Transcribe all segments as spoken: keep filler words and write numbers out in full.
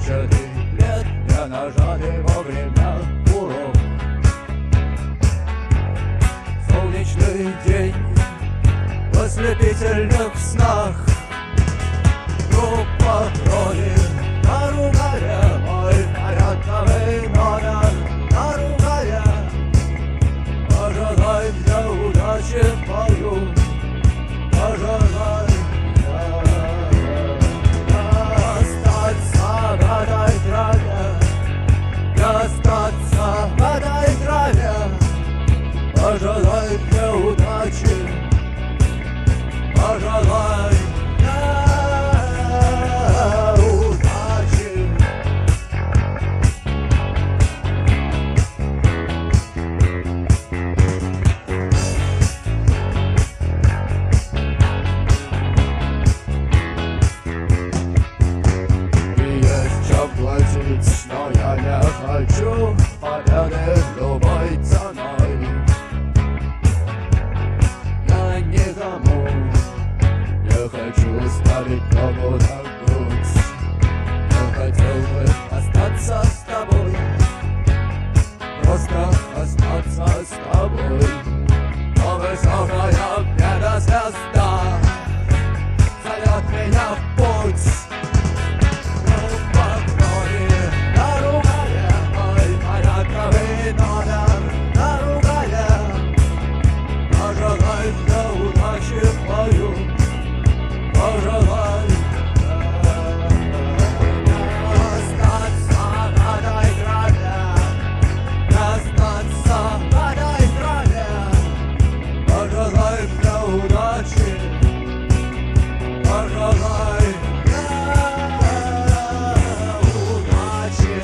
двадцать лет мне нажали во время урок. Солнечный день в ослепительных снах. Группа крови наругая мой порядковый номер. Наругая, пожелай мне удачи в бою. Пожелай остаться в этой траве, остаться в этой траве. Пожелай мне удачи, пожелай мне удачи. Есть чем платить, но я не хочу победы любой ценой. Я никому не хочу ставить ногу на грудь. Я хотел бы остаться с тобой, просто остаться с тобой. Но высокая где-то звезда зовет меня в путь. Группа крови наругая мой порядковый номер. Наругая, пожелай мне удачи в бою. Пожелай остаться в этой траве, остаться в этой траве. Пожелай мне удачи, пожелай мне удачи.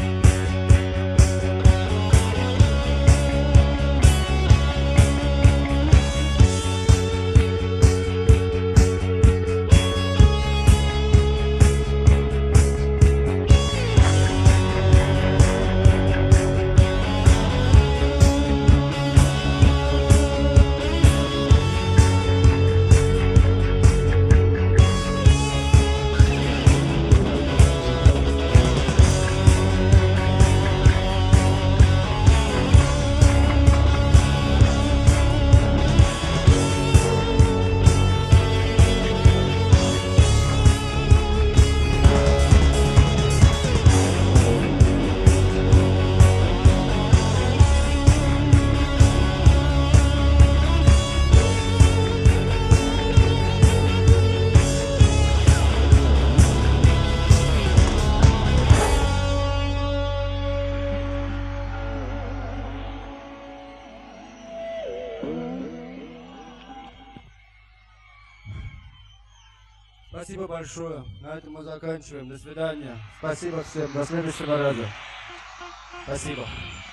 Спасибо большое. На этом мы заканчиваем. До свидания. Спасибо всем. До следующего раза. Спасибо.